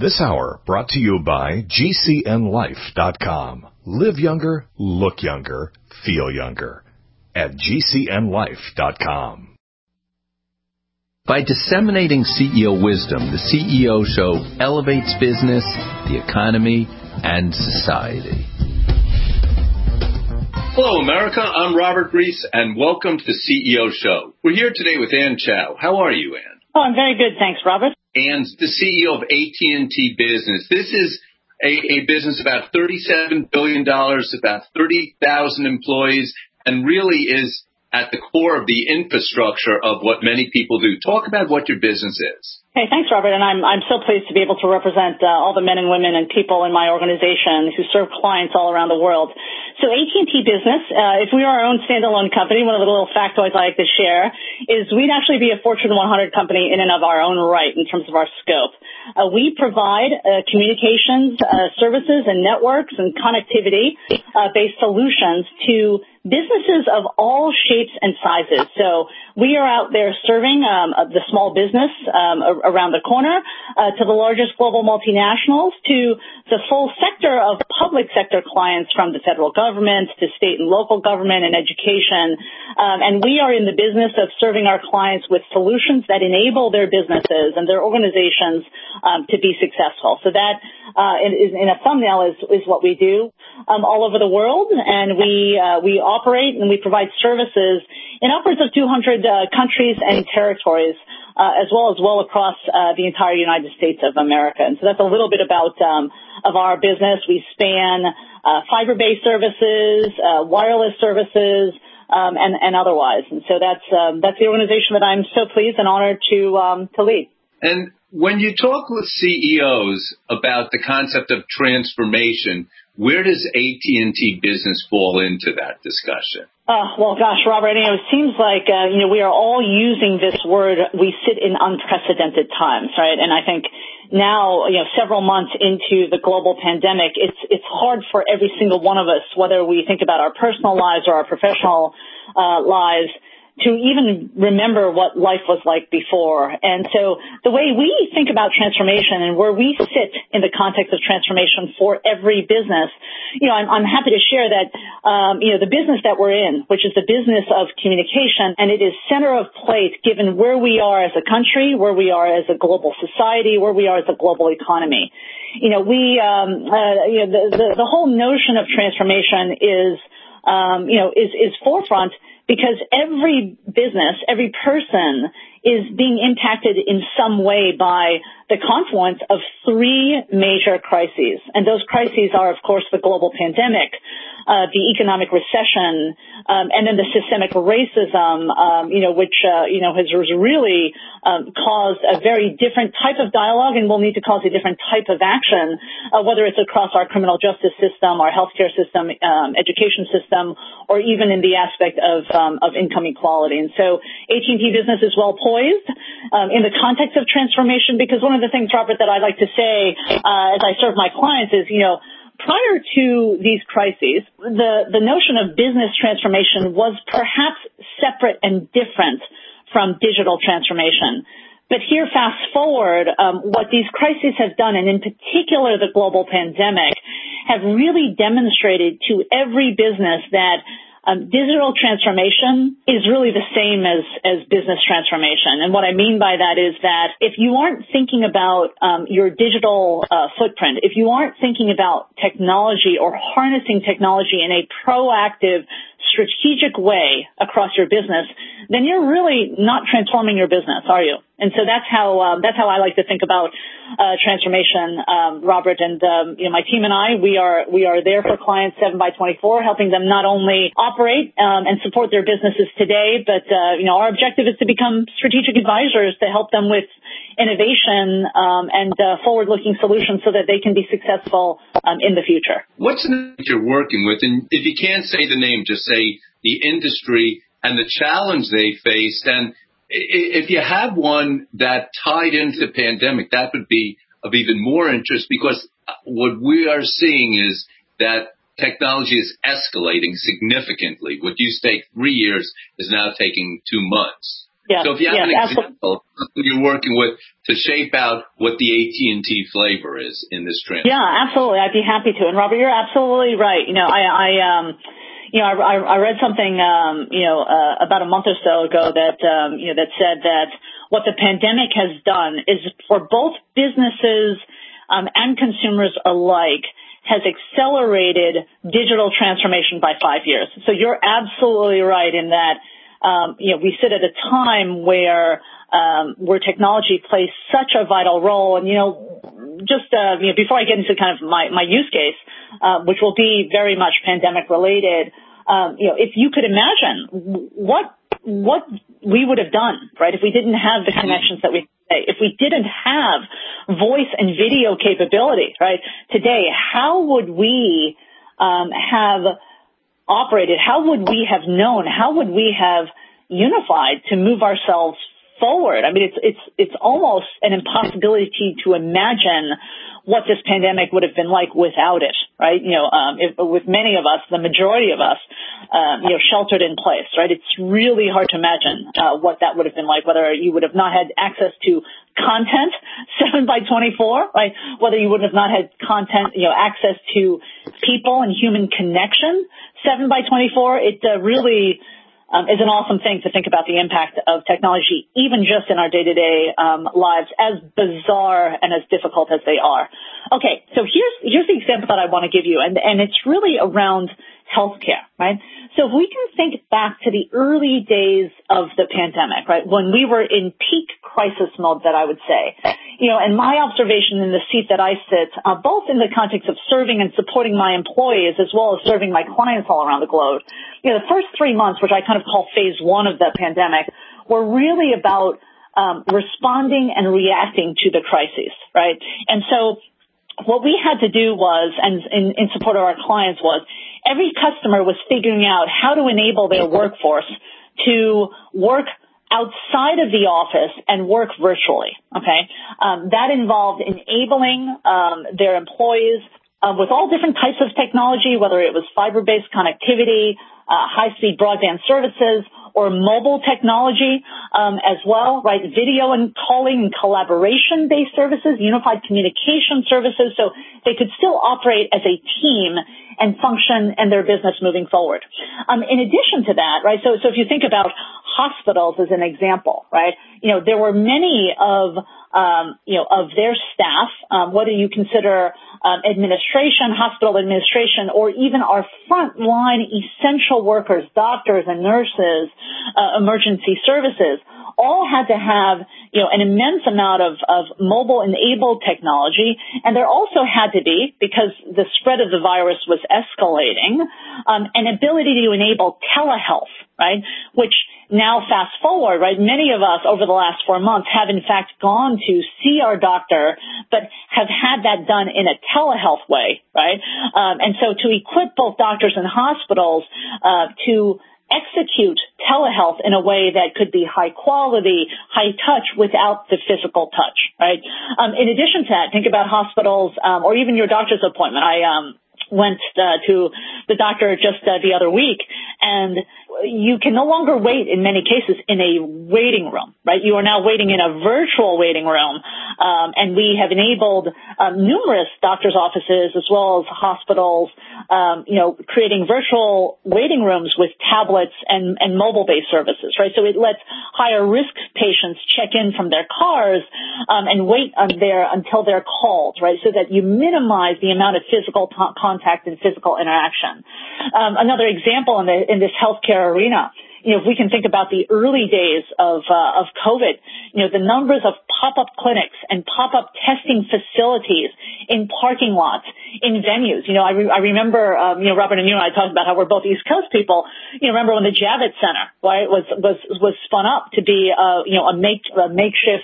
This hour brought to you by GCNLife.com. Live younger, look younger, feel younger at GCNLife.com. By disseminating CEO wisdom, the CEO Show elevates business, the economy, and society. Hello, America. I'm Robert Reese, and welcome to the CEO Show. We're here today with Ann Chow. How are you, Ann? Oh, I'm very good. Thanks, Robert. Ann's the CEO of AT&T Business. This is a business about $37 billion, about 30,000 employees, and really is at the core of the infrastructure of what many people do. Talk about what your business is. Hey, thanks, Robert, and I'm so pleased to be able to represent all the men and women and people in my organization who serve clients all around the world. So AT&T Business, if we were our own standalone company, one of the little factoids I like to share is we'd actually be a Fortune 100 company in and of our own right in terms of our scope. We provide communications services and networks and connectivity-based solutions to businesses of all shapes and sizes. So we are out there serving the small business around the corner to the largest global multinationals to the full sector of public sector clients from the federal government to state and local government and education. And we are in the business of serving our clients with solutions that enable their businesses and their organizations to be successful. So that is, in a thumbnail, is what we do all over the world. And we operate and we provide services in upwards of 200 countries and territories, as well across the entire United States of America. And so that's a little bit about of our business. We span fiber-based services, wireless services, and otherwise. And so that's the organization that I'm so pleased and honored to lead. And when you talk with CEOs about the concept of transformation, where does AT&T Business fall into that discussion? Well, gosh, Robert, it seems like, we are all using this word. We sit in unprecedented times, right? And I think now, several months into the global pandemic, it's hard for every single one of us, whether we think about our personal lives or our professional lives, to even remember what life was like before. And so the way we think about transformation and where we sit in the context of transformation for every business, I'm happy to share that, the business that we're in, which is the business of communication, and it is center of plate given where we are as a country, where we are as a global society, where we are as a global economy. The whole notion of transformation is forefront, because every business, every person is being impacted in some way by the confluence of three major crises. And those crises are, of course, the global pandemic, the economic recession, and then the systemic racism, which has really caused a very different type of dialogue and will need to cause a different type of action, whether it's across our criminal justice system, our healthcare system, education system, or even in the aspect of income equality. And so AT&T Business is well poised in the context of transformation, because one of the things, Robert, that I like to say as I serve my clients is, prior to these crises, the notion of business transformation was perhaps separate and different from digital transformation. But here, fast forward, what these crises have done, and in particular the global pandemic, have really demonstrated to every business that digital transformation is really the same as business transformation. And what I mean by that is that if you aren't thinking about your digital footprint, if you aren't thinking about technology or harnessing technology in a proactive, strategic way across your business, then you're really not transforming your business, are you? And so that's how I like to think about transformation, Robert. And my team and I, we are there for clients 7x24, helping them not only operate and support their businesses today, but our objective is to become strategic advisors to help them with innovation and forward-looking solutions so that they can be successful in the future. What's the name that you're working with? And if you can't say the name, just say the industry and the challenge they faced. And if you have one that tied into the pandemic, that would be of even more interest, because what we are seeing is that technology is escalating significantly. What used to take 3 years is now taking 2 months. Yeah. So if you have an example you're working with to shape out what the AT&T flavor is in this trend. Yeah, absolutely. I'd be happy to. And Robert, you're absolutely right. I read something, about a month or so ago that said that what the pandemic has done is for both businesses and consumers alike has accelerated digital transformation by 5 years. So you're absolutely right in that, we sit at a time where technology plays such a vital role. And, before I get into kind of my use case, which will be very much pandemic related, if you could imagine what we would have done, right, if we didn't have the connections that we today, if we didn't have voice and video capability, right, today, how would we have operated? How would we have known? How would we have unified to move ourselves forward? I mean, it's almost an impossibility to imagine what this pandemic would have been like without it, right? With many of us, the majority of us, sheltered in place, right? It's really hard to imagine what that would have been like, whether you would have not had access to content 7x24, right? Whether you would have not had content, access to people and human connection 7x24. It really is an awesome thing to think about the impact of technology, even just in our day-to-day lives, as bizarre and as difficult as they are. Okay, so here's the example that I want to give you, and it's really around healthcare, right? So if we can think back to the early days of the pandemic, right, when we were in peak crisis mode, that I would say, and my observation in the seat that I sit, both in the context of serving and supporting my employees as well as serving my clients all around the globe, the first 3 months, which I kind of call phase one of the pandemic, were really about responding and reacting to the crises, right? And so what we had to do was, and in support of our clients, was every customer was figuring out how to enable their workforce to work outside of the office and work virtually, okay? That involved enabling their employees with all different types of technology, whether it was fiber-based connectivity, high-speed broadband services, or mobile technology as well, right? Video and calling and collaboration-based services, unified communication services, so they could still operate as a team and function in their business moving forward. In addition to that, right, so if you think about hospitals as an example, right, there were many of their staff, whether you consider administration, hospital administration, or even our frontline essential workers, doctors and nurses, emergency services, all had to have, an immense amount of mobile-enabled technology, and there also had to be, because the spread of the virus was escalating, an ability to enable telehealth, right, which now fast forward, right, many of us over the last 4 months have in fact gone to see our doctor, but have had that done in a telehealth way, right? And so to equip both doctors and hospitals to execute telehealth in a way that could be high quality, high touch without the physical touch, right? In addition to that, think about hospitals or even your doctor's appointment. I went to the doctor just the other week, and you can no longer wait in many cases in a waiting room, right? You are now waiting in a virtual waiting room, and we have enabled numerous doctors' offices as well as hospitals, creating virtual waiting rooms with tablets and mobile-based services, right? So it lets higher-risk patients check in from their cars and wait there until they're called, right? So that you minimize the amount of physical contact and physical interaction. Another example in this healthcare arena, if we can think about the early days of COVID, the numbers of pop-up clinics and pop-up testing facilities in parking lots, in venues. I remember, Robert and you and I talked about how we're both East Coast people. Remember when the Javits Center, right, was spun up to be, a makeshift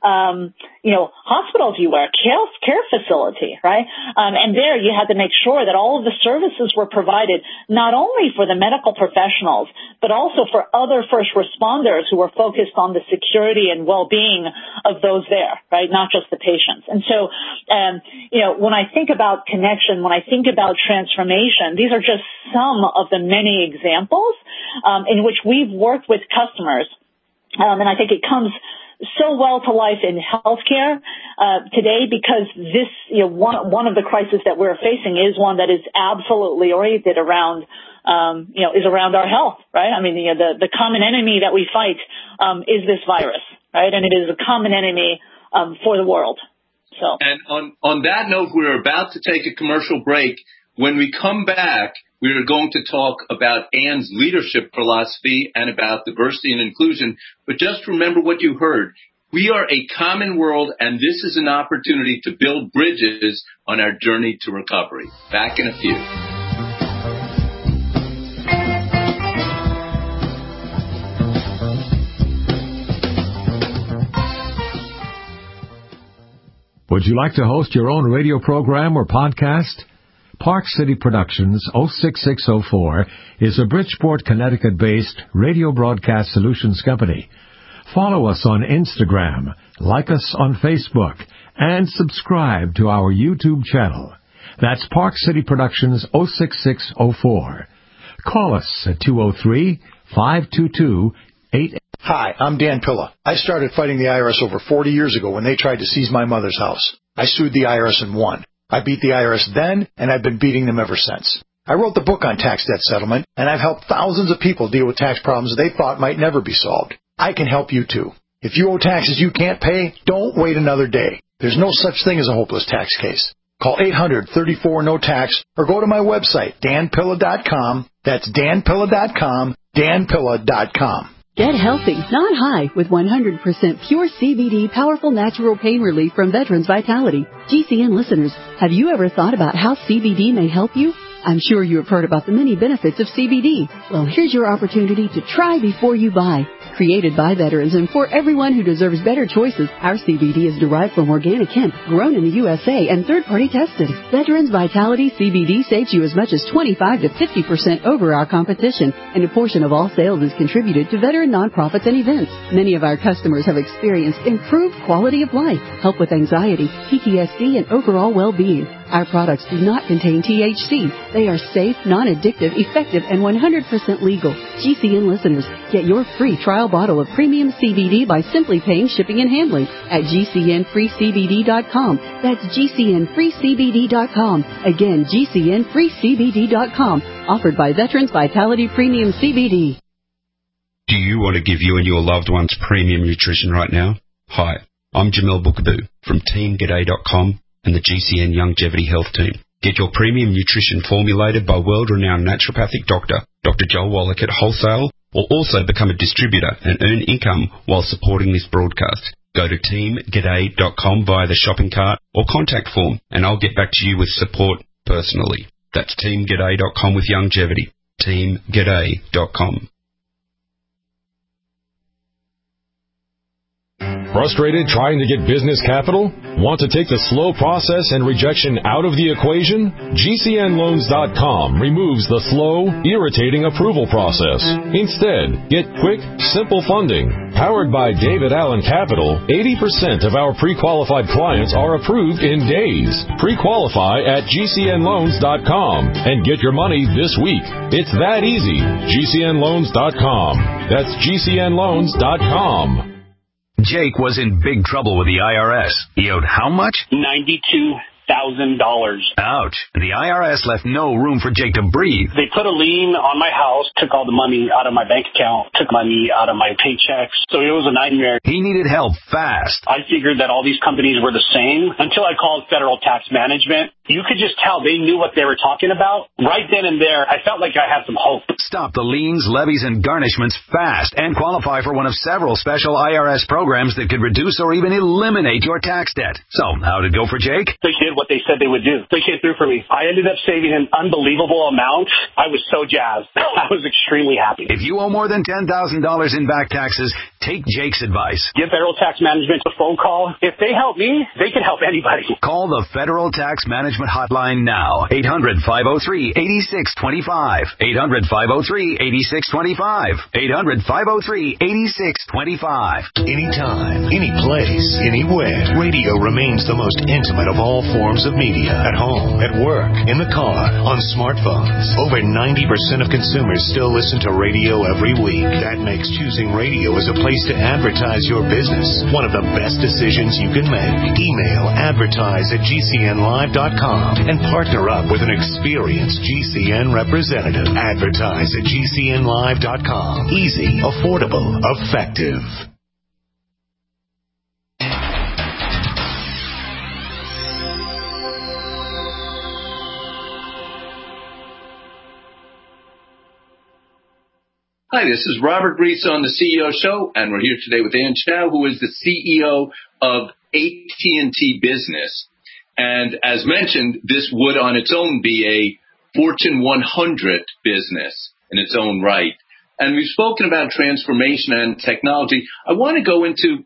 hospital, if you were, care facility, right? And there you had to make sure that all of the services were provided not only for the medical professionals, but also for other first responders who were focused on the security and well-being of those there, right? Not just the patients. And so, when I think about connection, when I think about transformation, these are just some of the many examples in which we've worked with customers And I think it comes so well to life in healthcare today, because this, one of the crises that we're facing is one that is absolutely oriented around, is around our health, right? I mean, the common enemy that we fight is this virus, right? And it is a common enemy for the world. So. And on that note, we're about to take a commercial break. When we come back, we are going to talk about Anne's leadership philosophy and about diversity and inclusion. But just remember what you heard. We are a common world, and this is an opportunity to build bridges on our journey to recovery. Back in a few. Would you like to host your own radio program or podcast? Park City Productions 06604 is a Bridgeport, Connecticut-based radio broadcast solutions company. Follow us on Instagram, like us on Facebook, and subscribe to our YouTube channel. That's Park City Productions 06604. Call us at 203-522-88. Hi, I'm Dan Pilla. I started fighting the IRS over 40 years ago when they tried to seize my mother's house. I sued the IRS and won. I beat the IRS then, and I've been beating them ever since. I wrote the book on tax debt settlement, and I've helped thousands of people deal with tax problems they thought might never be solved. I can help you too. If you owe taxes you can't pay, don't wait another day. There's no such thing as a hopeless tax case. Call 800-34-NO-TAX or go to my website, danpilla.com. That's danpilla.com, danpilla.com. Get healthy, not high, with 100% pure CBD powerful natural pain relief from Veterans Vitality. GCN listeners, have you ever thought about how CBD may help you? I'm sure you have heard about the many benefits of CBD. Well, here's your opportunity to try before you buy. Created by veterans and for everyone who deserves better choices, our CBD is derived from organic hemp, grown in the USA, and third-party tested. Veterans Vitality CBD saves you as much as 25 to 50% over our competition, and a portion of all sales is contributed to veteran nonprofits and events. Many of our customers have experienced improved quality of life, help with anxiety, PTSD, and overall well-being. Our products do not contain THC. They are safe, non-addictive, effective, and 100% legal. GCN listeners, get your free trial bottle of premium CBD by simply paying shipping and handling at GCNFreeCBD.com. That's GCNFreeCBD.com. Again, GCNFreeCBD.com. Offered by Veterans Vitality Premium CBD. Do you want to give you and your loved ones premium nutrition right now? Hi, I'm Jamel Bookaboo from TeamGaday.com and the GCN Longevity Health Team. Get your premium nutrition formulated by world-renowned naturopathic doctor, Dr. Joel Wallach at Wholesale, or also become a distributor and earn income while supporting this broadcast. Go to TeamGaday.com via the shopping cart or contact form, and I'll get back to you with support personally. That's TeamGaday.com with longevity. TeamGaday.com. Frustrated trying to get business capital? Want to take the slow process and rejection out of the equation? GCNLoans.com removes the slow, irritating approval process. Instead, get quick, simple funding. Powered by David Allen Capital, 80% of our pre-qualified clients are approved in days. Pre-qualify at GCNLoans.com and get your money this week. It's that easy. GCNLoans.com. That's GCNLoans.com. Jake was in big trouble with the IRS. He owed how much? $92,000. Ouch. The IRS left no room for Jake to breathe. They put a lien on my house, took all the money out of my bank account, took money out of my paychecks. So it was a nightmare. He needed help fast. I figured that all these companies were the same until I called Federal Tax Management. You could just tell they knew what they were talking about. Right then and there, I felt like I had some hope. Stop the liens, levies, and garnishments fast and qualify for one of several special IRS programs that could reduce or even eliminate your tax debt. So, how'd it go for Jake? They did what they said they would do. They came through for me. I ended up saving an unbelievable amount. I was so jazzed. I was extremely happy. If you owe more than $10,000 in back taxes, take Jake's advice. Give Federal Tax Management a phone call. If they help me, they can help anybody. Call the Federal Tax Management hotline now. 800-503-8625. 800-503-8625. 800-503-8625. Anytime, any place, anywhere. Radio remains the most intimate of all forms of media. At home, at work, in the car, on smartphones. Over 90% of consumers still listen to radio every week. That makes choosing radio as a place place to advertise your business. One of the best decisions you can make. Email advertise@gcnlive.com and partner up with an experienced GCN representative. Advertise at gcnlive.com. Easy, affordable, effective. Hi, this is Robert Reese on the CEO Show, and we're here today with Ann Chow, who is the CEO of AT&T Business. And as mentioned, this would on its own be a Fortune 100 business in its own right. And we've spoken about transformation and technology. I want to go into,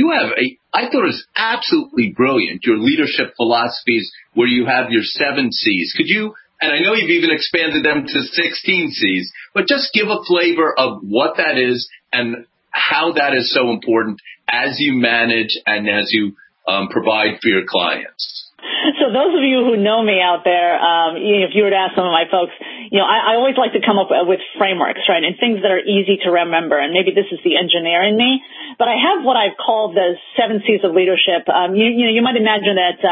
I thought it was absolutely brilliant, your leadership philosophies where you have your 7 C's. Could you, and I know you've even expanded them to 16 C's, but just give a flavor of what that is and how that is so important as you manage and as you provide for your clients. So those of you who know me out there, if you were to ask some of my folks, I always like to come up with frameworks, right, and things that are easy to remember. And maybe this is the engineer in me, but I have what I've called the 7 C's of leadership. You might imagine that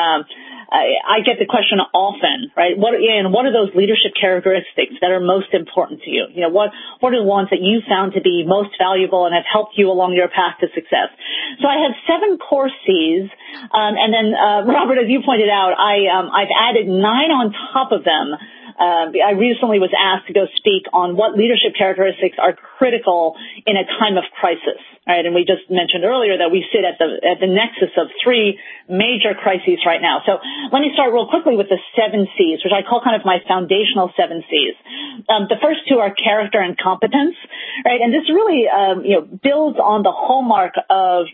I get the question often, right? What are those leadership characteristics that are most important to you? What are the ones that you found to be most valuable and have helped you along your path to success? So I have 7 core C's, and then Robert, as you pointed out, I've added 9 on top of them. I recently was asked to go speak on what leadership characteristics are critical in a time of crisis, right? And we just mentioned earlier that we sit at the nexus of 3 major crises right now. So let me start real quickly with the 7 C's, which I call kind of my foundational 7 C's. The first 2 are character and competence, right? And this really, builds on the hallmark of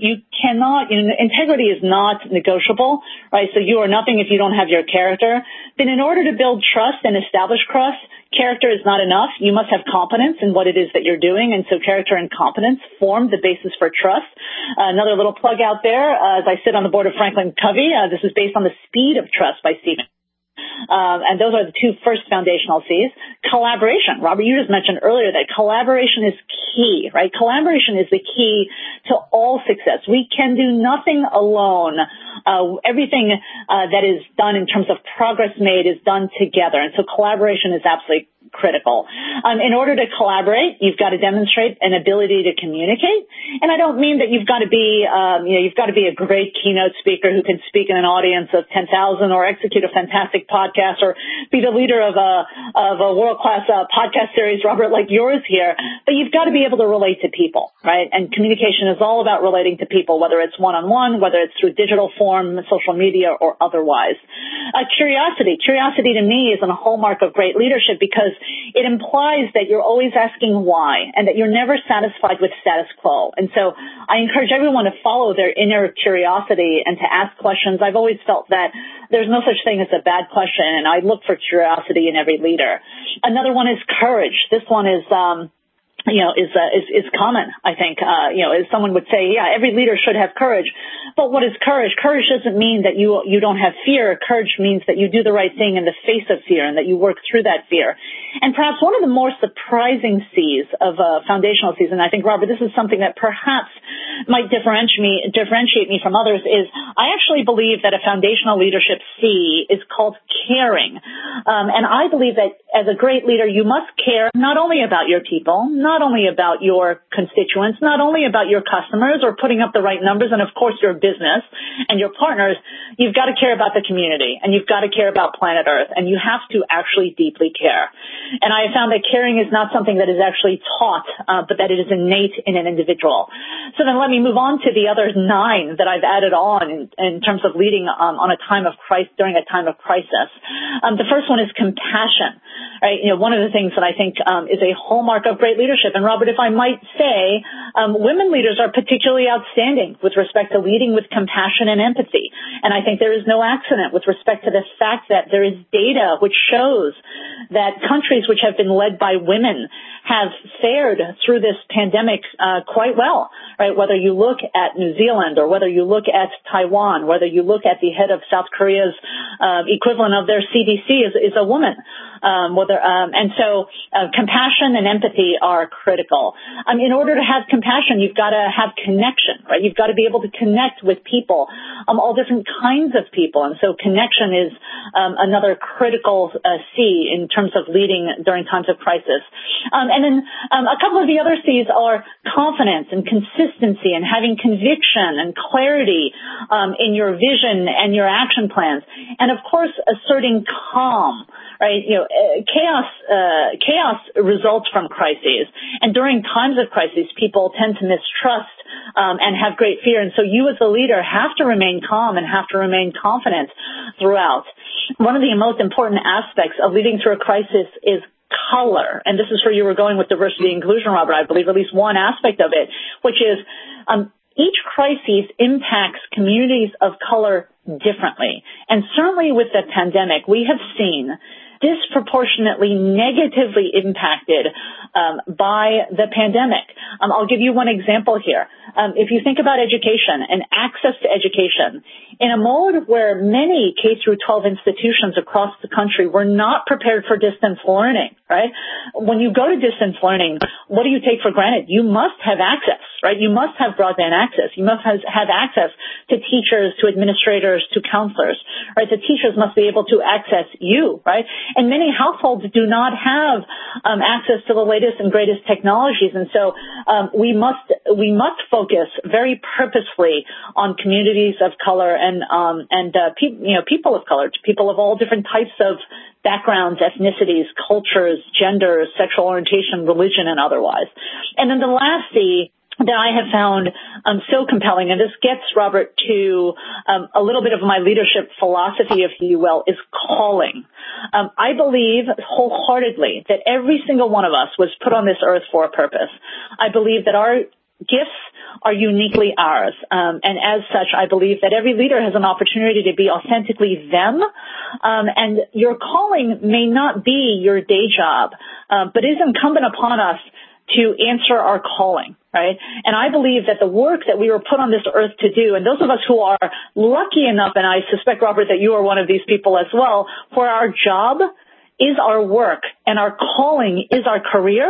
integrity is not negotiable, right? So you are nothing if you don't have your character. Then in order to build trust and establish trust, character is not enough. You must have competence in what it is that you're doing. And so character and competence form the basis for trust. Another little plug out there, as I sit on the board of Franklin Covey, this is based on The Speed of Trust by Stephen. And those are the 2 first foundational C's. Collaboration. Robert, you just mentioned earlier that collaboration is key, right? Collaboration is the key to all success. We can do nothing alone. Everything that is done in terms of progress made is done together. And so collaboration is absolutely critical. In order to collaborate, you've got to demonstrate an ability to communicate. And I don't mean that you've got to be a great keynote speaker who can speak in an audience of 10,000 or execute a fantastic podcast or be the leader of a world-class podcast series, Robert, like yours here. But you've got to be able to relate to people, right? And communication is all about relating to people, whether it's one-on-one, whether it's through digital form, social media, or otherwise. Curiosity. Curiosity to me is a hallmark of great leadership because it implies that you're always asking why and that you're never satisfied with status quo. And so I encourage everyone to follow their inner curiosity and to ask questions. I've always felt that there's no such thing as a bad question, and I look for curiosity in every leader. Another one is courage. This one is common, I think. As someone would say, yeah, every leader should have courage. But what is courage? Courage doesn't mean that you don't have fear. Courage means that you do the right thing in the face of fear and that you work through that fear. And perhaps one of the more surprising C's of foundational C's, and I think, Robert, this is something that perhaps might differentiate me from others, is I actually believe that a foundational leadership C is called caring. And I believe that as a great leader, you must care not only about your people, not only about your constituents, not only about your customers or putting up the right numbers, and of course your business and your partners, you've got to care about the community and you've got to care about planet Earth, and you have to actually deeply care. And I have found that caring is not something that is actually taught, but that it is innate in an individual. So then let me move on to the other 9 that I've added on in terms of leading on a time of crisis, during a time of crisis. The first one is compassion, right? One of the things that I think is a hallmark of great leadership. And Robert, if I might say, women leaders are particularly outstanding with respect to leading with compassion and empathy. And I think there is no accident with respect to the fact that there is data which shows that countries which have been led by women have fared through this pandemic quite well, right? Whether you look at New Zealand or whether you look at Taiwan, whether you look at the head of South Korea's equivalent of their CDC is a woman. And so compassion and empathy are critical. In order to have compassion, you've got to have connection, right? You've got to be able to connect with people, all different kinds of people. And so connection is another critical C in terms of leading during times of crisis. And then a couple of the other C's are confidence and consistency and having conviction and clarity in your vision and your action plans. And of course, asserting calm. Right, chaos results from crises, and during times of crises, people tend to mistrust and have great fear. And so, you as a leader have to remain calm and have to remain confident throughout. One of the most important aspects of leading through a crisis is color, and this is where you were going with diversity and inclusion, Robert. I believe at least one aspect of it, which is each crisis impacts communities of color differently. And certainly with the pandemic, we have seen disproportionately negatively impacted by the pandemic. I'll give you one example here. If you think about education and access to education, in a mode where many K through 12 institutions across the country were not prepared for distance learning, right? When you go to distance learning, what do you take for granted? You must have access, right? You must have broadband access. You must have access to teachers, to administrators, to counselors, right? The teachers must be able to access you, right? And many households do not have access to the latest and greatest technologies, and so we must focus very purposefully on communities of color and people of color, people of all different types of backgrounds, ethnicities, cultures, genders, sexual orientation, religion, and otherwise. And then the last C that I have found so compelling, and this gets, Robert, to a little bit of my leadership philosophy, if you will, is calling. I believe wholeheartedly that every single one of us was put on this earth for a purpose. I believe that our gifts are uniquely ours. And as such, I believe that every leader has an opportunity to be authentically them. And your calling may not be your day job, but it is incumbent upon us to answer our calling, right? And I believe that the work that we were put on this earth to do, and those of us who are lucky enough, and I suspect, Robert, that you are one of these people as well, for our job is our work and our calling is our career.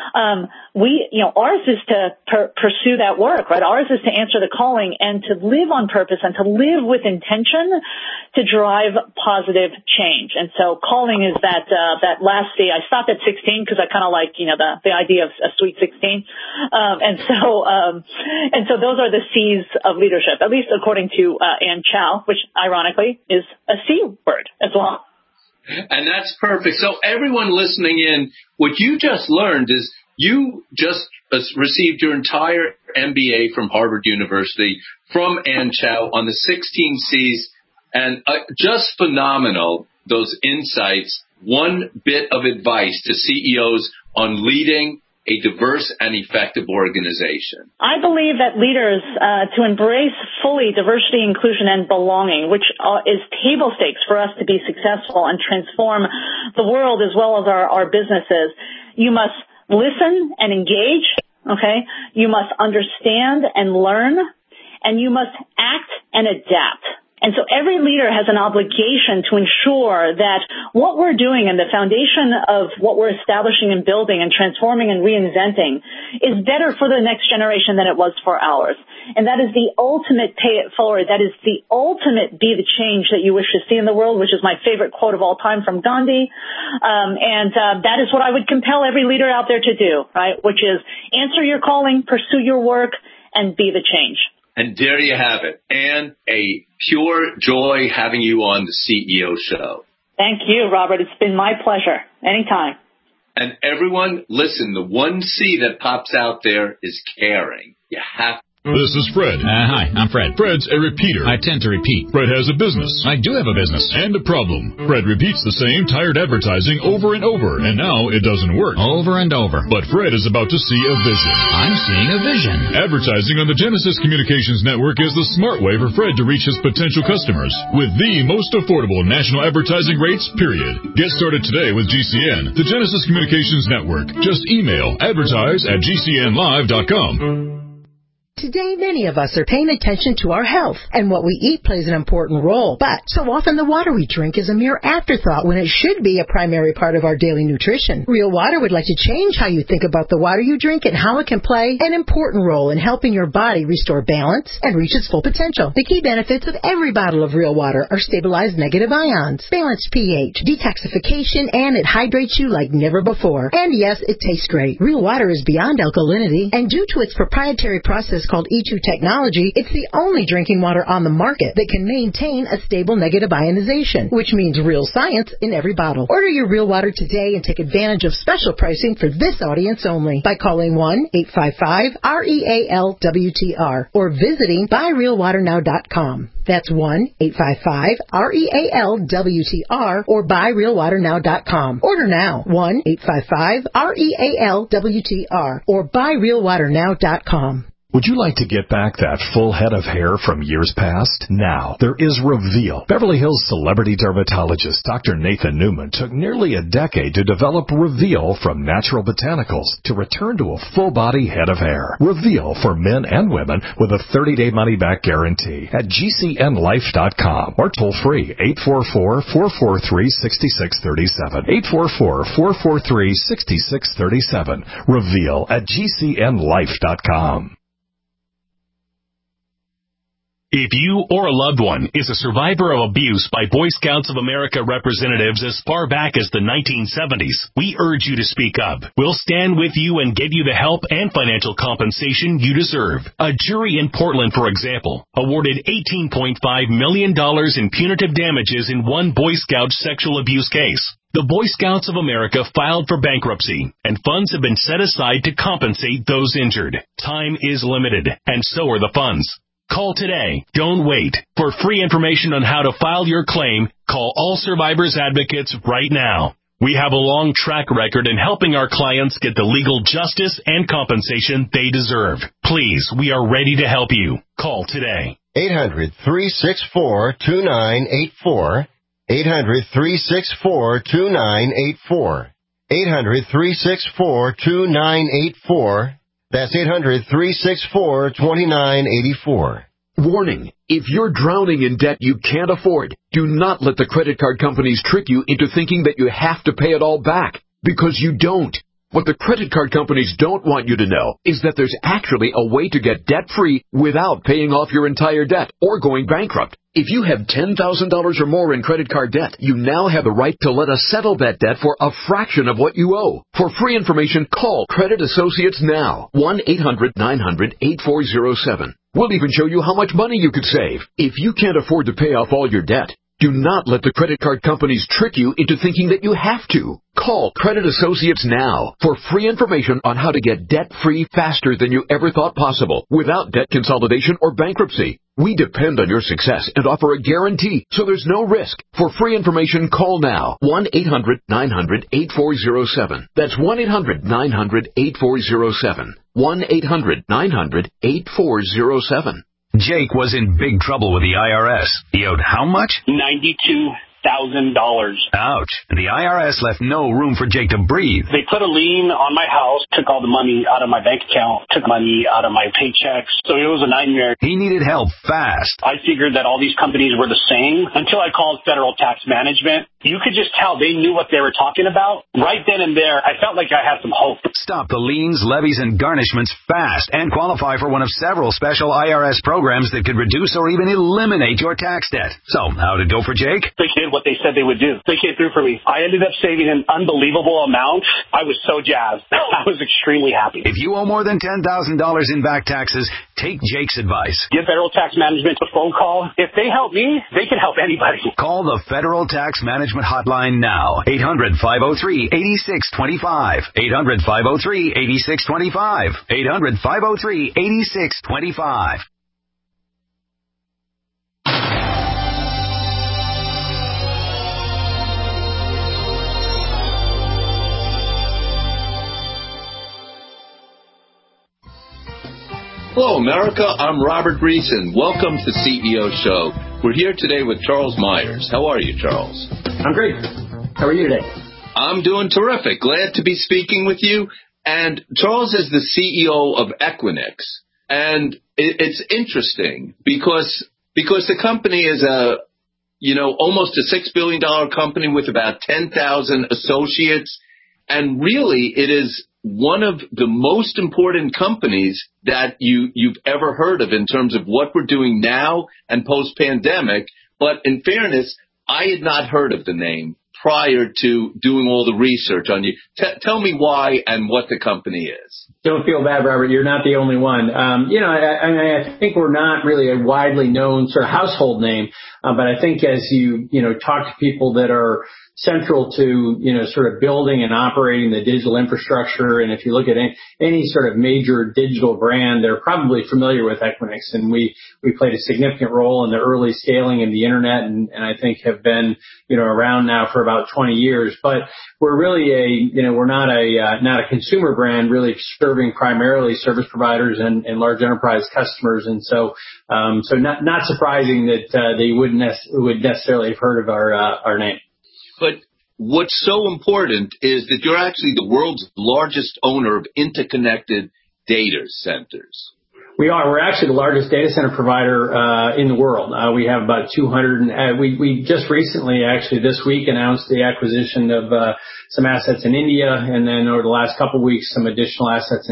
Ours is to pursue that work, right? Ours is to answer the calling and to live on purpose and to live with intention to drive positive change. And so calling is that last C. I stopped at 16 because I kind of like, the idea of a sweet 16. And so those are the C's of leadership, at least according to Ann Chow, which ironically is a C word as well. And that's perfect. So everyone listening in, what you just learned is you just received your entire MBA from Harvard University from Ann Chow on the 16 C's, and just phenomenal, those insights. One bit of advice to CEOs on leading a diverse and effective organization. I believe that leaders to embrace fully diversity, inclusion, and belonging, which is table stakes for us to be successful and transform the world as well as our businesses. You must listen and engage, okay? You must understand and learn, and you must act and adapt. And so every leader has an obligation to ensure that what we're doing and the foundation of what we're establishing and building and transforming and reinventing is better for the next generation than it was for ours. And that is the ultimate pay it forward. That is the ultimate be the change that you wish to see in the world, which is my favorite quote of all time from Gandhi. And that is what I would compel every leader out there to do, right? Which is answer your calling, pursue your work, and be the change. And there you have it. And a pure joy having you on the CEO show. Thank you, Robert. It's been my pleasure. Anytime. And everyone, listen, the one C that pops out there is caring. You have This is Fred. Hi, I'm Fred. Fred's a repeater. I tend to repeat. Fred has a business. I do have a business. And a problem. Fred repeats the same tired advertising over and over, and now it doesn't work. Over and over. But Fred is about to see a vision. I'm seeing a vision. Advertising on the Genesis Communications Network is the smart way for Fred to reach his potential customers with the most affordable national advertising rates, period. Get started today with GCN, the Genesis Communications Network. Just email advertise@gcnlive.com. Today, many of us are paying attention to our health, and what we eat plays an important role. But so often the water we drink is a mere afterthought when it should be a primary part of our daily nutrition. Real Water would like to change how you think about the water you drink and how it can play an important role in helping your body restore balance and reach its full potential. The key benefits of every bottle of Real Water are stabilized negative ions, balanced pH, detoxification, and it hydrates you like never before. And yes, it tastes great. Real Water is beyond alkalinity, and due to its proprietary process called E2 technology, it's the only drinking water on the market that can maintain a stable negative ionization, which means real science in every bottle. Order your Real Water today and take advantage of special pricing for this audience only by calling 1-855-REAL-WTR or visiting buyrealwaternow.com. That's 1-855-REAL-WTR or buyrealwaternow.com. Order now. 1-855-REAL-WTR or buyrealwaternow.com. Would you like to get back that full head of hair from years past? Now, there is Reveal. Beverly Hills celebrity dermatologist Dr. Nathan Newman took nearly a decade to develop Reveal from natural botanicals to return to a full-body head of hair. Reveal for men and women with a 30-day money-back guarantee at GCNlife.com or toll free 844-443-6637. 844-443-6637. Reveal at GCNlife.com. If you or a loved one is a survivor of abuse by Boy Scouts of America representatives as far back as the 1970s, we urge you to speak up. We'll stand with you and give you the help and financial compensation you deserve. A jury in Portland, for example, awarded $18.5 million in punitive damages in one Boy Scout sexual abuse case. The Boy Scouts of America filed for bankruptcy, and funds have been set aside to compensate those injured. Time is limited, and so are the funds. Call today. Don't wait. For free information on how to file your claim, call All Survivors Advocates right now. We have a long track record in helping our clients get the legal justice and compensation they deserve. Please, we are ready to help you. Call today. 800-364-2984. 800-364-2984. 800-364-2984. That's 800-364-2984. Warning, if you're drowning in debt you can't afford, do not let the credit card companies trick you into thinking that you have to pay it all back, because you don't. What the credit card companies don't want you to know is that there's actually a way to get debt-free without paying off your entire debt or going bankrupt. If you have $10,000 or more in credit card debt, you now have the right to let us settle that debt for a fraction of what you owe. For free information, call Credit Associates now. 1-800-900-8407. We'll even show you how much money you could save. If you can't afford to pay off all your debt, do not let the credit card companies trick you into thinking that you have to. Call Credit Associates now for free information on how to get debt-free faster than you ever thought possible without debt consolidation or bankruptcy. We depend on your success and offer a guarantee, so there's no risk. For free information, call now. 1-800-900-8407. That's 1-800-900-8407. 1-800-900-8407. Jake was in big trouble with the IRS. He owed how much? $92,000. Ouch. The IRS left no room for Jake to breathe. They put a lien on my house, took all the money out of my bank account, took money out of my paychecks. So it was a nightmare. He needed help fast. I figured that all these companies were the same until I called Federal Tax Management. You could just tell they knew what they were talking about. Right then and there, I felt like I had some hope. Stop the liens, levies, and garnishments fast and qualify for one of several special IRS programs that could reduce or even eliminate your tax debt. So, how'd it go for Jake? They did what they said they would do. They came through for me. I ended up saving an unbelievable amount. I was so jazzed. I was extremely happy. If you owe more than $10,000 in back taxes, take Jake's advice. Give Federal Tax Management a phone call. If they help me, they can help anybody. Call the Federal Tax Management Hotline now. 800-503-8625. 800-503-8625. 800-503-8625. Hello, America. I'm Robert Greason. Welcome to CEO Show. We're here today with Charles Myers. How are you, Charles? I'm great. How are you today? I'm doing terrific. Glad to be speaking with you. And Charles is the CEO of Equinix. And it's interesting because the company is almost a $6 billion company with about 10,000 associates. And really, it is one of the most important companies that you've ever heard of in terms of what we're doing now and post-pandemic. But in fairness, I had not heard of the name prior to doing all the research on you. Tell me why and what the company is. Don't feel bad, Robert. You're not the only one. I think we're not really a widely known sort of household name, but I think as you talk to people that are central to, sort of building and operating the digital infrastructure. And if you look at any sort of major digital brand, they're probably familiar with Equinix. And we played a significant role in the early scaling of the internet and I think have been, around now for about 20 years. But we're really we're not a consumer brand, really serving primarily service providers and large enterprise customers. And so not surprising that they would necessarily have heard of our name. But what's so important is that you're actually the world's largest owner of interconnected data centers. We are. We're actually the largest data center provider in the world. We have about 200. We just recently, actually this week, announced the acquisition of some assets in India, and then over the last couple of weeks, some additional assets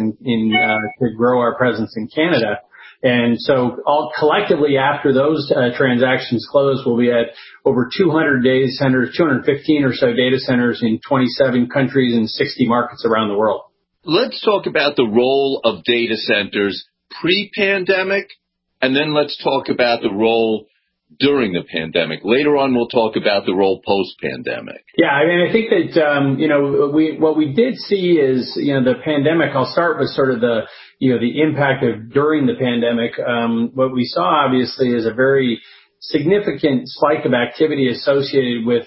to grow our presence in Canada. And so all collectively after those transactions close, we'll be at over 200 data centers, 215 or so data centers in 27 countries and 60 markets around the world. Let's talk about the role of data centers pre-pandemic, and then let's talk about the role during the pandemic. Later on, we'll talk about the role post-pandemic. Yeah, I mean, I think that, what we did see is, the pandemic, I'll start with sort of the impact of during the pandemic. What we saw, obviously, is a very significant spike of activity associated with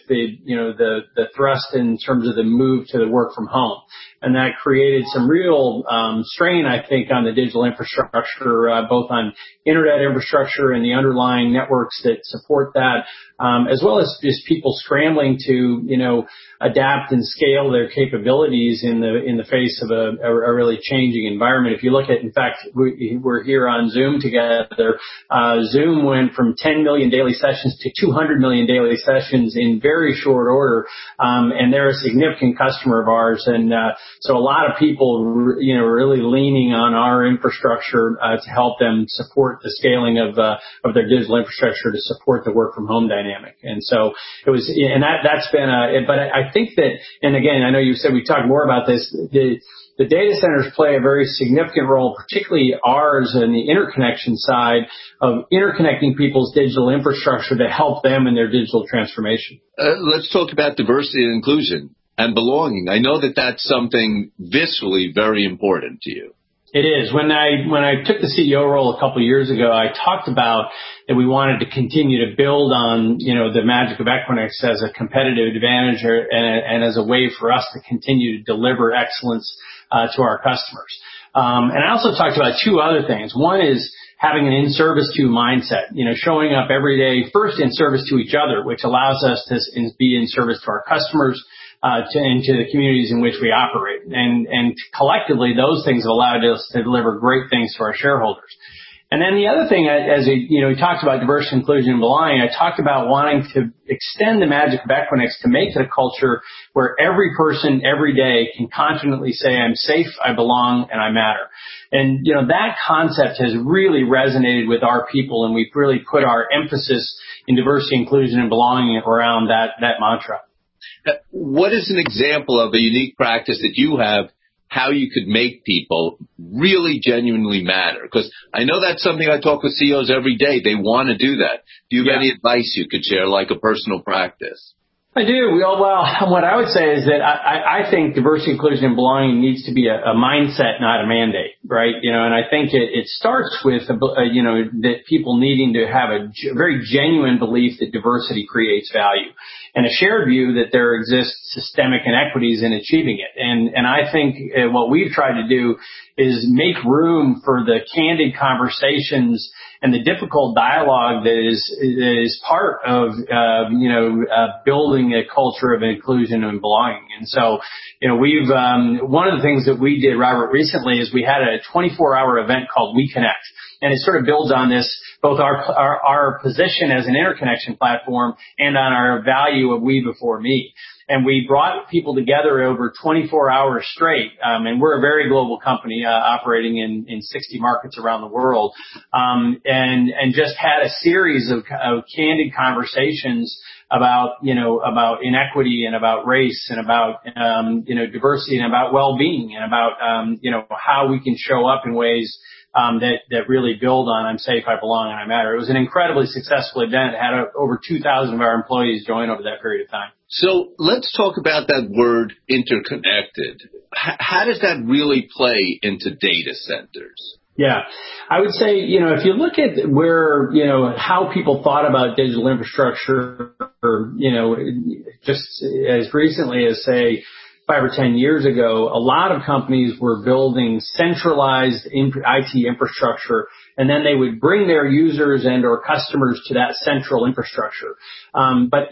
the thrust in terms of the move to the work from home. And that created some real strain, I think, on the digital infrastructure, both on internet infrastructure and the underlying networks that support that, as well as just people scrambling to, adapt and scale their capabilities in the face of a really changing environment. If you look at, in fact, we're here on Zoom together. Zoom went from 10 million daily sessions to 200 million daily sessions in very short order, and they're a significant customer of ours. And so a lot of people, really leaning on our infrastructure to help them support the scaling of their digital infrastructure to support the work from home dynamic. And so it was, and that's been but I think that, and again, I know you said we talk more about this. The data centers play a very significant role, particularly ours in the interconnection side of interconnecting people's digital infrastructure to help them in their digital transformation. Let's talk about diversity and inclusion and belonging. I know that that's something viscerally very important to you. It is. When I took the CEO role a couple of years ago, I talked about that we wanted to continue to build on, the magic of Equinix as a competitive advantage and as a way for us to continue to deliver excellence to our customers. And I also talked about two other things. One is having an in-service to mindset, showing up every day first in service to each other, which allows us to be in service to our customers, into the communities in which we operate. And collectively, those things have allowed us to deliver great things to our shareholders. And then the other thing, as we talked about diversity, inclusion, and belonging, I talked about wanting to extend the magic of Equinix to make it a culture where every person every day can confidently say, I'm safe, I belong, and I matter. And, that concept has really resonated with our people, and we've really put our emphasis in diversity, inclusion, and belonging around that mantra. What is an example of a unique practice that you have, how you could make people really genuinely matter? Because I know that's something I talk with CEOs every day. They want to do that. Do you have any advice you could share, like a personal practice? I do. Well, what I would say is that I think diversity, inclusion, and belonging needs to be a mindset, not a mandate, right? And I think it starts with, that people needing to have a very genuine belief that diversity creates value and a shared view that there exists systemic inequities in achieving it. And I think what we've tried to do is make room for the candid conversations and the difficult dialogue that is part of, building a culture of inclusion and belonging. And so, we've, one of the things that we did, Robert, recently is we had a 24-hour event called We Connect. And it sort of builds on this, both our position as an interconnection platform and on our value of we before me. And we brought people together over 24 hours straight. And we're a very global company, operating in 60 markets around the world. And just had a series of candid conversations about inequity and about race and about, diversity and about well-being and about, how we can show up in ways that really build on I'm safe, I belong, and I matter. It was an incredibly successful event. It had over 2,000 of our employees join over that period of time. So let's talk about that word interconnected. How does that really play into data centers? Yeah, I would say, if you look at where, how people thought about digital infrastructure, just as recently as, say, 5 or 10 years ago, a lot of companies were building centralized IT infrastructure, and then they would bring their users and or customers to that central infrastructure. But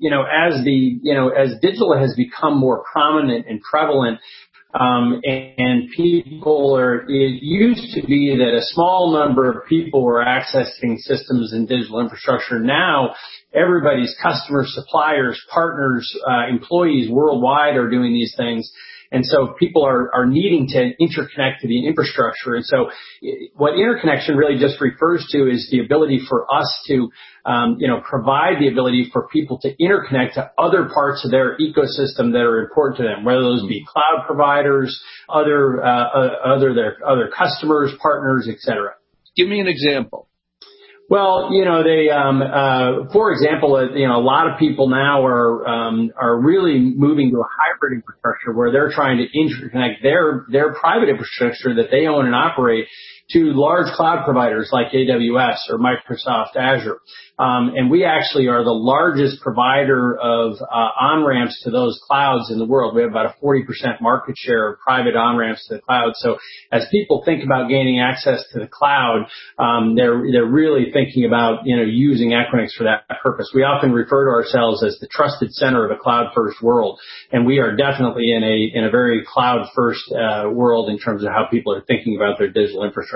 as digital has become more prominent and prevalent, and it used to be that a small number of people were accessing systems and digital infrastructure. Now, everybody's customers, suppliers, partners, employees worldwide are doing these things. And so people are needing to interconnect to the infrastructure. And so what interconnection really just refers to is the ability for us to, provide the ability for people to interconnect to other parts of their ecosystem that are important to them, whether those be cloud providers, other customers, partners, et cetera. Give me an example. Well, for example, a lot of people now are really moving to a hybrid infrastructure where they're trying to interconnect their private infrastructure that they own and operate to large cloud providers like AWS or Microsoft Azure. And we actually are the largest provider of on-ramps to those clouds in the world. We have about a 40% market share of private on-ramps to the cloud. So as people think about gaining access to the cloud, they're really thinking about, using Equinix for that purpose. We often refer to ourselves as the trusted center of a cloud-first world. And we are definitely in a very cloud-first world in terms of how people are thinking about their digital infrastructure.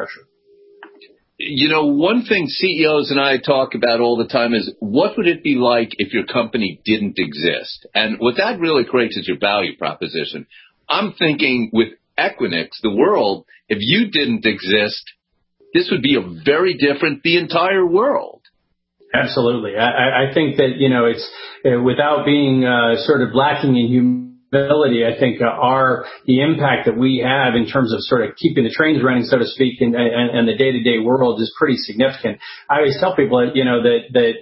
One thing CEOs and I talk about all the time is what would it be like if your company didn't exist? And what that really creates is your value proposition. I'm thinking with Equinix, the world, if you didn't exist, this would be the entire world. Absolutely. I think that, it's without being sort of lacking in humility, I think the impact that we have in terms of sort of keeping the trains running, so to speak, and the day-to-day world is pretty significant. I always tell people that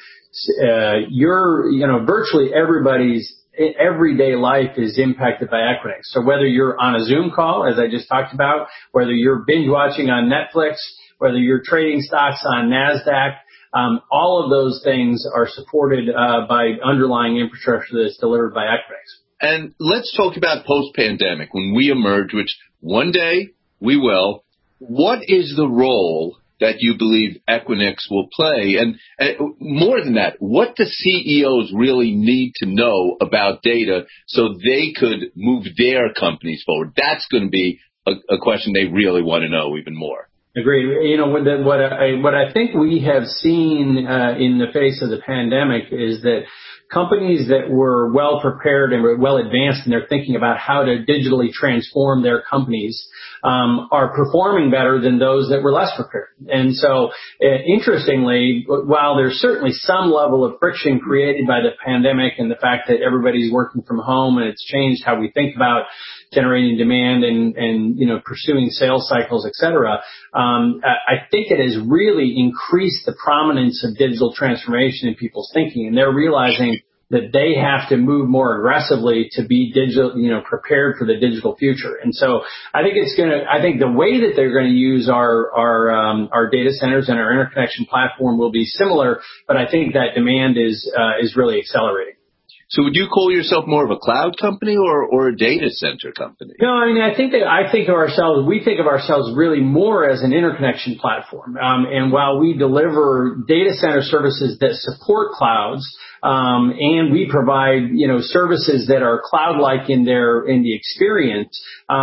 virtually everybody's everyday life is impacted by Equinix. So whether you're on a Zoom call, as I just talked about, whether you're binge watching on Netflix, whether you're trading stocks on NASDAQ, all of those things are supported by underlying infrastructure that's delivered by Equinix. And let's talk about post-pandemic, when we emerge, which one day we will. What is the role that you believe Equinix will play? And more than that, what do CEOs really need to know about data so they could move their companies forward? That's going to be a question they really want to know even more. Agreed. What I think we have seen in the face of the pandemic is that companies that were well prepared and were well advanced in their thinking about how to digitally transform their companies are performing better than those that were less prepared. And so, interestingly, while there's certainly some level of friction created by the pandemic and the fact that everybody's working from home and it's changed how we think about generating demand and pursuing sales cycles, et cetera, I think it has really increased the prominence of digital transformation in people's thinking, and they're realizing that they have to move more aggressively to be digital, prepared for the digital future. And so I think the way that they're going to use our data centers and our interconnection platform will be similar, but I think that demand is really accelerating. So would you call yourself more of a cloud company or a data center company? No, I think we think of ourselves really more as an interconnection platform. And while we deliver data center services that support clouds, and we provide, services that are cloud-like in the experience,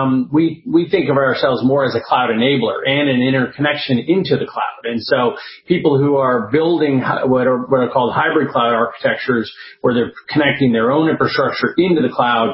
we think of ourselves more as a cloud enabler and an interconnection into the cloud. And so people who are building what are called hybrid cloud architectures, where they're connecting their own infrastructure into the cloud,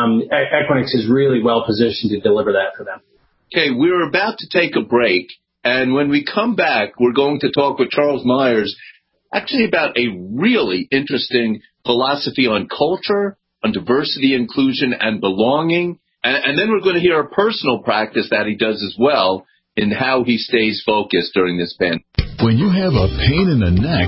Equinix is really well positioned to deliver that for them. Okay, we're about to take a break, and when we come back, we're going to talk with Charles Myers actually about a really interesting philosophy on culture, on diversity, inclusion, and belonging. And then we're going to hear a personal practice that he does as well in how he stays focused during this pandemic. When you have a pain in the neck,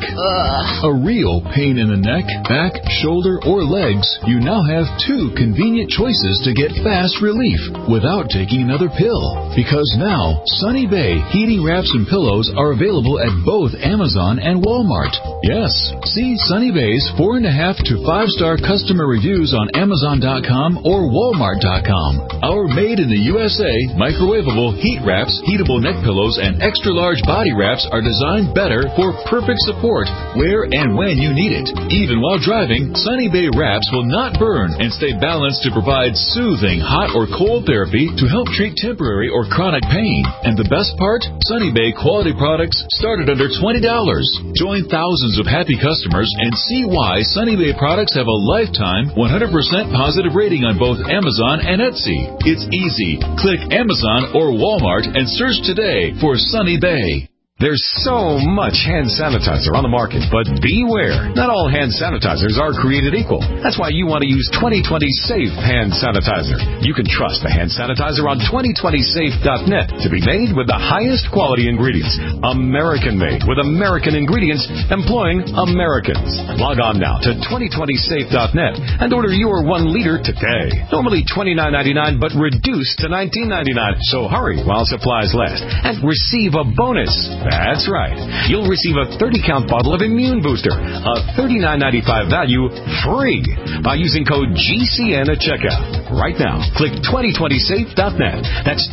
a real pain in the neck, back, shoulder, or legs, you now have two convenient choices to get fast relief without taking another pill. Because now, Sunny Bay heating wraps and pillows are available at both Amazon and Walmart. Yes, see Sunny Bay's 4.5 to 5-star customer reviews on Amazon.com or Walmart.com. Our made in the USA microwavable heat wraps, heatable neck pillows, and extra large body wraps are designed better for perfect support where and when you need it. Even while driving, Sunny Bay wraps will not burn and stay balanced to provide soothing hot or cold therapy to help treat temporary or chronic pain. And the best part? Sunny Bay quality products start at under $20. Join thousands of happy customers and see why Sunny Bay products have a lifetime 100% positive rating on both Amazon and Etsy. It's easy. Click Amazon or Walmart and search today for Sunny Bay. There's so much hand sanitizer on the market, but beware. Not all hand sanitizers are created equal. That's why you want to use 2020 Safe Hand Sanitizer. You can trust the hand sanitizer on 2020safe.net to be made with the highest quality ingredients. American-made with American ingredients employing Americans. Log on now to 2020safe.net and order your 1 liter today. Normally $29.99, but reduced to $19.99. So hurry while supplies last and receive a bonus. That's right. You'll receive a 30-count bottle of Immune Booster, a $39.95 value, free by using code GCN at checkout. Right now, click 2020safe.net. That's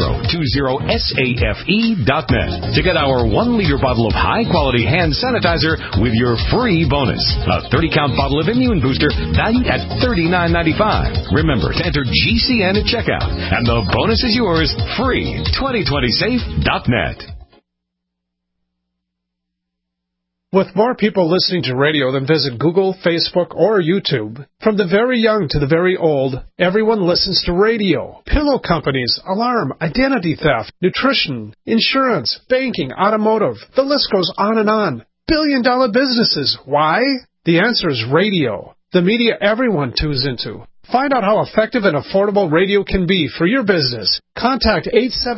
2020safe.net to get our 1-liter bottle of high-quality hand sanitizer with your free bonus. A 30-count bottle of Immune Booster valued at $39.95. Remember to enter GCN at checkout, and the bonus is yours free. 2020safe.net. With more people listening to radio than visit Google, Facebook, or YouTube, from the very young to the very old, everyone listens to radio. Pillow companies, alarm, identity theft, nutrition, insurance, banking, automotive. The list goes on and on. Billion-dollar businesses. Why? The answer is radio. The media everyone tunes into. Find out how effective and affordable radio can be for your business. Contact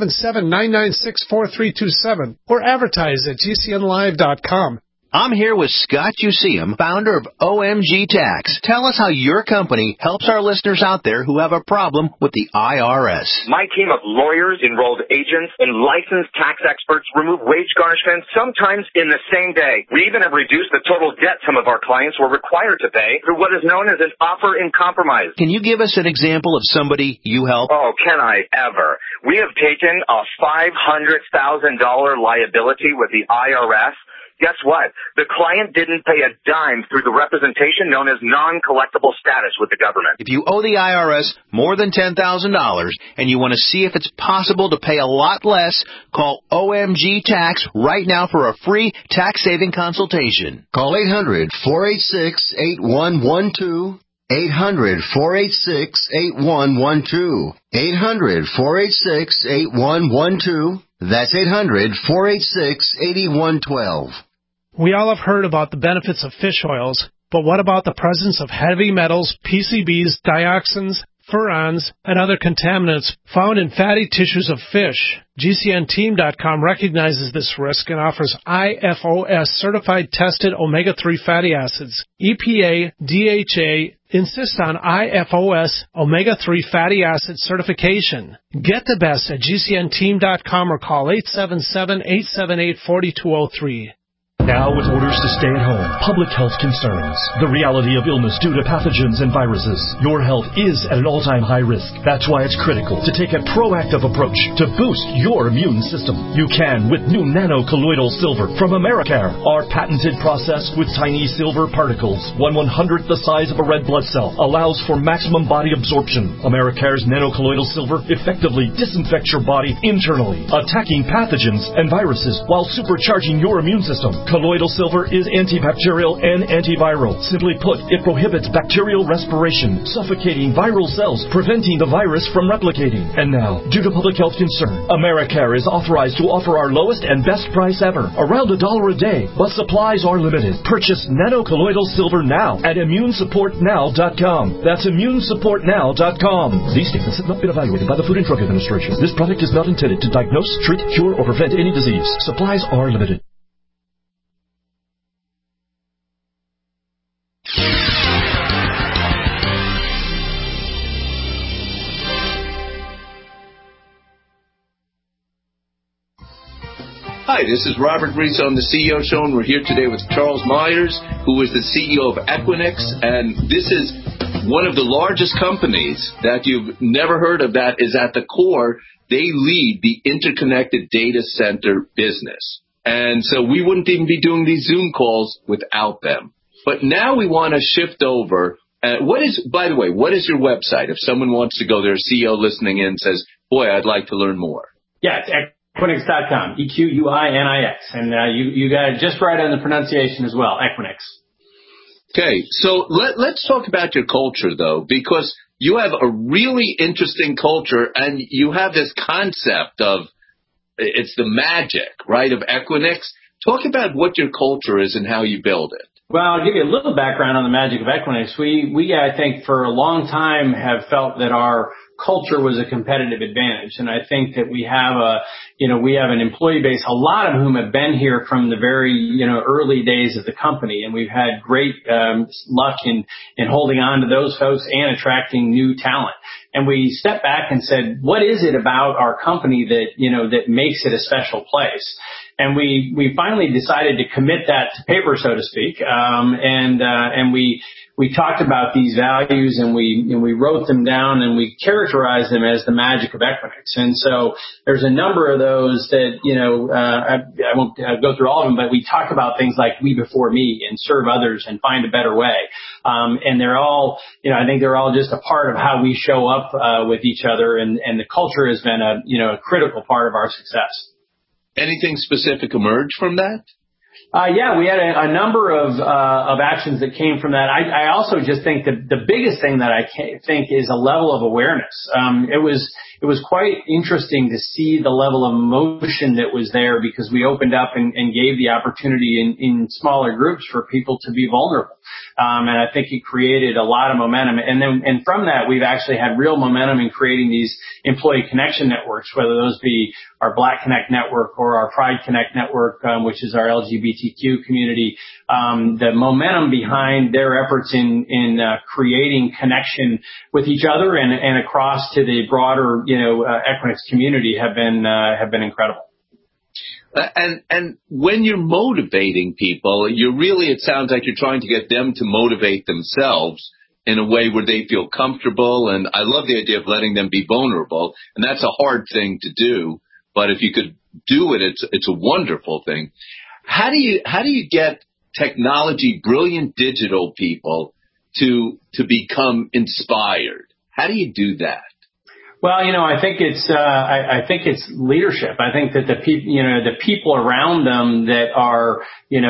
877-996-4327 or advertise at GCNlive.com. I'm here with Scott Useum, founder of OMG Tax. Tell us how your company helps our listeners out there who have a problem with the IRS. My team of lawyers, enrolled agents, and licensed tax experts remove wage garnishments sometimes in the same day. We even have reduced the total debt some of our clients were required to pay through what is known as an offer in compromise. Can you give us an example of somebody you help? Oh, can I ever? We have taken a $500,000 liability with the IRS. Guess what? The client didn't pay a dime through the representation known as non-collectible status with the government. If you owe the IRS more than $10,000 and you want to see if it's possible to pay a lot less, call OMG Tax right now for a free tax-saving consultation. Call 800-486-8112. 800-486-8112. 800-486-8112. That's 800-486-8112. We all have heard about the benefits of fish oils, but what about the presence of heavy metals, PCBs, dioxins, furans, and other contaminants found in fatty tissues of fish? GCNteam.com recognizes this risk and offers IFOS certified tested omega-3 fatty acids. EPA, DHA insist on IFOS omega-3 fatty acid certification. Get the best at GCNteam.com or call 877-878-4203. Now with orders to stay at home, public health concerns, the reality of illness due to pathogens and viruses, your health is at an all-time high risk. That's why it's critical to take a proactive approach to boost your immune system. You can with new nano-colloidal silver from Americare. Our patented process with tiny silver particles, 1/100th the size of a red blood cell, allows for maximum body absorption. Americare's nano-colloidal silver effectively disinfects your body internally, attacking pathogens and viruses while supercharging your immune system. Colloidal silver is antibacterial and antiviral. Simply put, it prohibits bacterial respiration, suffocating viral cells, preventing the virus from replicating. And now, due to public health concern, Americare is authorized to offer our lowest and best price ever, around $1 a day, but supplies are limited. Purchase nano-colloidal silver now at immunesupportnow.com. That's immunesupportnow.com. These statements have not been evaluated by the Food and Drug Administration. This product is not intended to diagnose, treat, cure, or prevent any disease. Supplies are limited. Hi, this is Robert Reese on the CEO Show, and we're here today with Charles Myers, who is the CEO of Equinix, and this is one of the largest companies that you've never heard of that is at the core. They lead the interconnected data center business, and so we wouldn't even be doing these Zoom calls without them. But now we want to shift over. By the way, what is your website? If someone wants to go there, a CEO listening in says, boy, I'd like to learn more. Yeah, it's Equinix.com, EQUINIX. And you got it just right on the pronunciation as well, Equinix. Okay, so let's talk about your culture, though, because you have a really interesting culture, and you have this concept of, it's the magic, right, of Equinix. Talk about what your culture is and how you build it. Well, I'll give you a little background on the magic of Equinix. We I think, for a long time have felt that our culture was a competitive advantage. And I think that we have an employee base, a lot of whom have been here from the very, early days of the company. And we've had great luck in holding on to those folks and attracting new talent. And we stepped back and said, what is it about our company that makes it a special place? And we finally decided to commit that to paper, so to speak. And we talked about these values, and we wrote them down, and we characterized them as the magic of Equinix. And so there's a number of those that, I won't go through all of them, but we talk about things like we before me and serve others and find a better way. And they're all, I think they're all just a part of how we show up with each other. And the culture has been a critical part of our success. Anything specific emerge from that? Yeah, we had a number of actions that came from that. I also just think that the biggest thing that I think is a level of awareness. It was quite interesting to see the level of emotion that was there, because we opened up and gave the opportunity in smaller groups for people to be vulnerable. And I think it created a lot of momentum. And from that, we've actually had real momentum in creating these employee connection networks, whether those be our Black Connect network or our Pride Connect network, which is our LGBTQ community. The momentum behind their efforts in creating connection with each other and across to the broader, Equinix community have been incredible. And when you're motivating people, it sounds like you're trying to get them to motivate themselves in a way where they feel comfortable. And I love the idea of letting them be vulnerable. And that's a hard thing to do. But if you could do it, it's a wonderful thing. How do you get technology, brilliant digital people to become inspired? How do you do that? Well, I think it's leadership. I think that the people around them that are,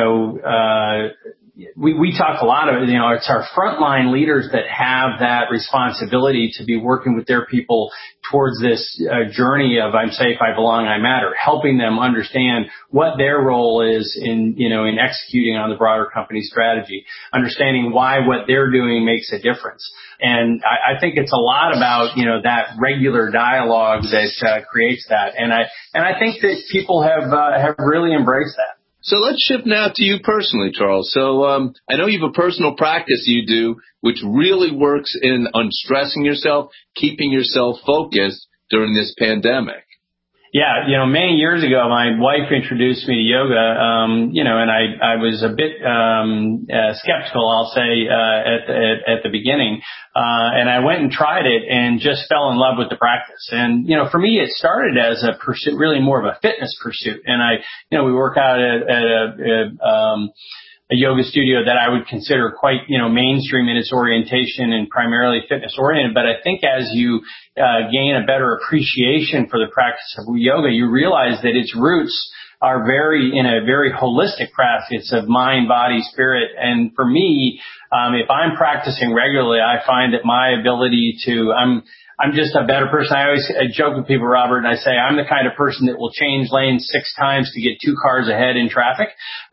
we talk a lot of, it's our frontline leaders that have that responsibility to be working with their people towards this journey of I'm safe, I belong, I matter, helping them understand what their role is in executing on the broader company strategy, understanding why what they're doing makes a difference. And I think it's a lot about, that regular dialogue that creates that. And I think that people have really embraced that. So let's shift now to you personally, Charles. So I know you have a personal practice you do which really works in unstressing yourself, keeping yourself focused during this pandemic. Yeah, many years ago, my wife introduced me to yoga, and I was a bit skeptical, I'll say, at the beginning. And I went and tried it and just fell in love with the practice. And, for me, it started as a pursuit, really more of a fitness pursuit. And we work out at a yoga studio that I would consider quite, mainstream in its orientation and primarily fitness oriented. But I think as you gain a better appreciation for the practice of yoga, you realize that its roots are in a very holistic practice of mind, body, spirit. And for me, if I'm practicing regularly, I find that my ability I'm just a better person. I always joke with people, Robert, and I say I'm the kind of person that will change lanes 6 times to get 2 cars ahead in traffic.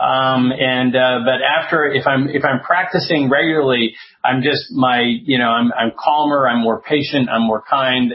But if I'm practicing regularly, I'm just I'm calmer, I'm more patient, I'm more kind,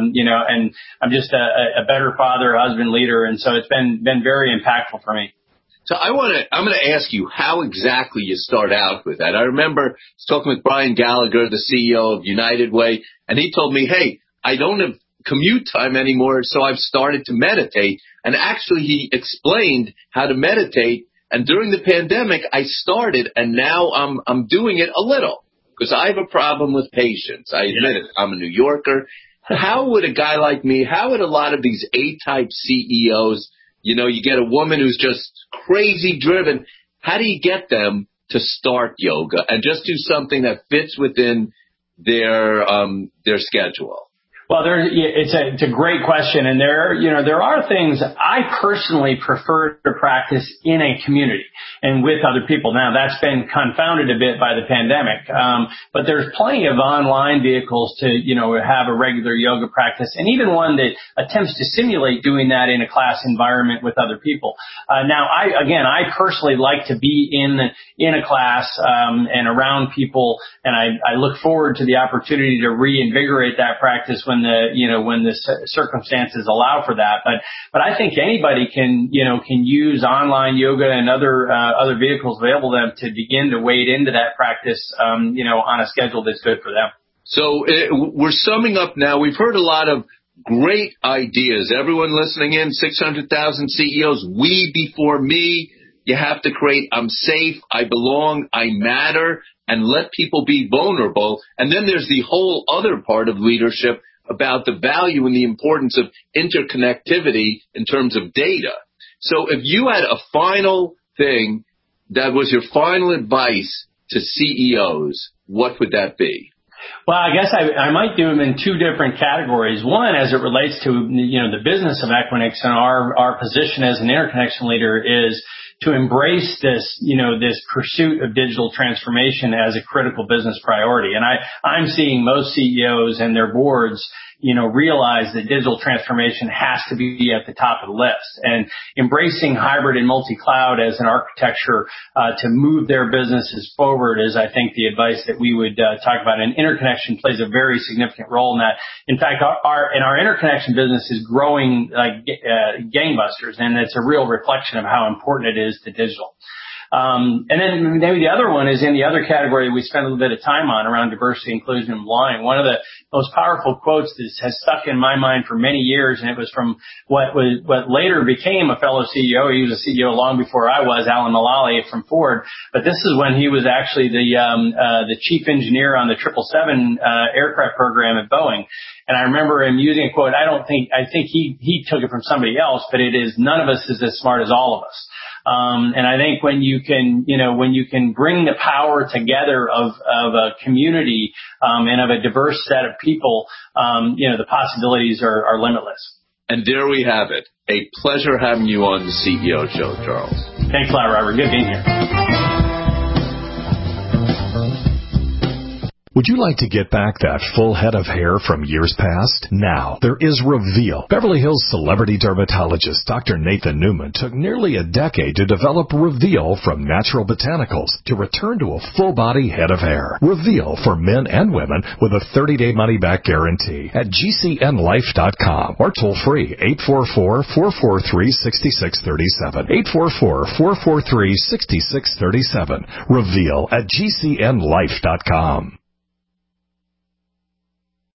and I'm just a better father, husband, leader. And so it's been very impactful for me. So I'm going to ask you how exactly you start out with that. I remember talking with Brian Gallagher, the CEO of United Way, and he told me, hey, I don't have commute time anymore, so I've started to meditate. And actually, he explained how to meditate. And during the pandemic, I started, and now I'm doing it a little because I have a problem with patience. I admit it. I'm a New Yorker. How would a guy like me, how would a lot of these A-type CEOs, you get a woman who's just crazy driven. How do you get them to start yoga and just do something that fits within their schedule? Well, it's a great question, and there are things I personally prefer to practice in a community and with other people. Now, that's been confounded a bit by the pandemic, but there's plenty of online vehicles to have a regular yoga practice, and even one that attempts to simulate doing that in a class environment with other people. Now, I personally like to be in a class and around people, and I look forward to the opportunity to reinvigorate that practice when the circumstances allow for that. But I think anybody can use online yoga and other vehicles available to them to begin to wade into that practice, on a schedule that's good for them. So we're summing up now. We've heard a lot of great ideas. Everyone listening in, 600,000 CEOs, we before me. You have to create, I'm safe, I belong, I matter, and let people be vulnerable. And then there's the whole other part of leadership about the value and the importance of interconnectivity in terms of data. So if you had a final thing that was your final advice to CEOs, what would that be? Well, I guess I might do them in 2 different categories. One, as it relates to, the business of Equinix and our position as an interconnection leader is to embrace this pursuit of digital transformation as a critical business priority. And I'm seeing most CEOs and their boards, realize that digital transformation has to be at the top of the list, and embracing hybrid and multi-cloud as an architecture to move their businesses forward is, I think, the advice that we would talk about. And interconnection plays a very significant role in that. In fact, our interconnection business is growing like gangbusters, and it's a real reflection of how important it is to digital. And then maybe the other one is in the other category we spent a little bit of time on around diversity, inclusion, and belonging. One of the most powerful quotes that has stuck in my mind for many years, and it was from what later became a fellow CEO. He was a CEO long before I was, Alan Mulally from Ford. But this is when he was actually the chief engineer on the 777 aircraft program at Boeing. And I remember him using a quote. I think he took it from somebody else, but it is, none of us is as smart as all of us. And I think when you can bring the power together of a community, and of a diverse set of people, the possibilities are limitless. And there we have it. A pleasure having you on the CEO Show, Charles. Thanks a lot, Robert. Good being here. Would you like to get back that full head of hair from years past? Now, there is Reveal. Beverly Hills celebrity dermatologist Dr. Nathan Newman took nearly a decade to develop Reveal from natural botanicals to return to a full-body head of hair. Reveal for men and women with a 30-day money-back guarantee at GCNlife.com or toll-free 844-443-6637. 844-443-6637. Reveal at GCNlife.com.